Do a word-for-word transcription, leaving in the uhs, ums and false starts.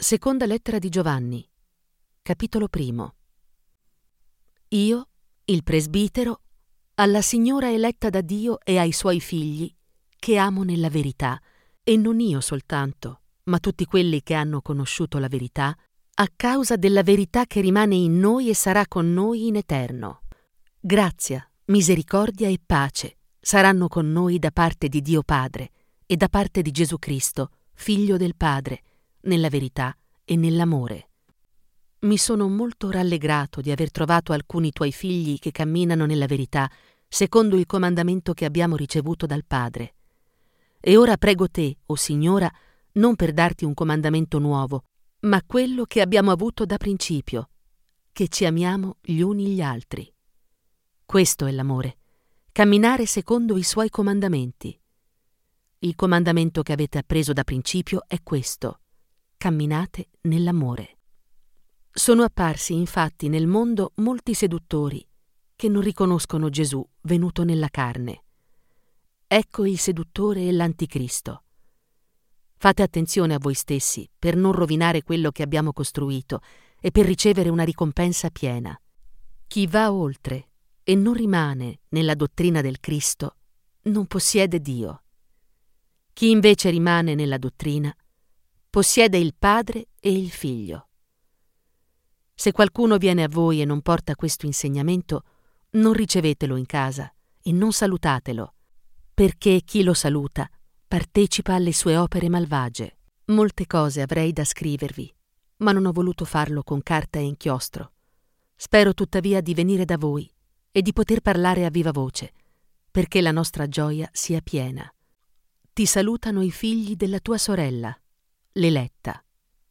Seconda lettera di Giovanni, capitolo primo. Io, il presbitero, alla signora eletta da Dio e ai suoi figli, che amo nella verità, e non io soltanto, ma tutti quelli che hanno conosciuto la verità, a causa della verità che rimane in noi e sarà con noi in eterno. Grazia, misericordia e pace saranno con noi da parte di Dio Padre e da parte di Gesù Cristo, Figlio del Padre, nella verità e nell'amore. Mi sono molto rallegrato di aver trovato alcuni tuoi figli che camminano nella verità, secondo il comandamento che abbiamo ricevuto dal Padre. E ora prego te, o Signora, non per darti un comandamento nuovo, ma quello che abbiamo avuto da principio, che ci amiamo gli uni gli altri. Questo è l'amore, camminare secondo i suoi comandamenti. Il comandamento che avete appreso da principio è questo: camminate nell'amore. Sono apparsi infatti nel mondo molti seduttori che non riconoscono Gesù venuto nella carne. Ecco il seduttore e l'anticristo. Fate attenzione a voi stessi per non rovinare quello che abbiamo costruito e per ricevere una ricompensa piena. Chi va oltre e non rimane nella dottrina del Cristo non possiede Dio. Chi invece rimane nella dottrina possiede il Padre e il Figlio. Se qualcuno viene a voi e non porta questo insegnamento, non ricevetelo in casa e non salutatelo, perché chi lo saluta partecipa alle sue opere malvagie. Molte cose avrei da scrivervi, ma non ho voluto farlo con carta e inchiostro. Spero tuttavia di venire da voi e di poter parlare a viva voce, perché la nostra gioia sia piena. Ti salutano i figli della tua sorella, l'eletta.